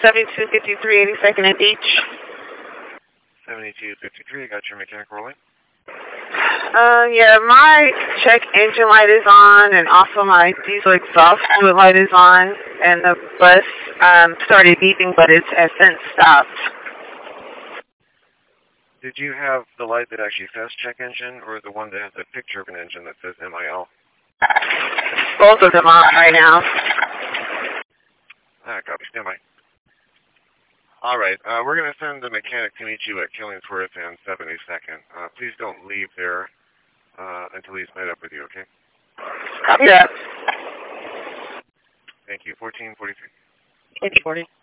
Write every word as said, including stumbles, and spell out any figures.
seventy-two fifty-three, eighty-second and Beach. seventy-two fifty-three, got your mechanic rolling. Uh, yeah, my check engine light is on, and also my diesel exhaust fluid light is on, and the bus um, started beeping, but it's has since stopped. Did you have the light that actually says check engine, or the one that has a picture of an engine that says M I L? Both of them on right now. Ah, copy, stand by. All right, uh, we're going to send the mechanic to meet you at Killingsworth and seventy-second. Uh, please don't leave there uh, until he's met up with you, okay? Copy that. Thank you. fourteen forty-three. eight forty.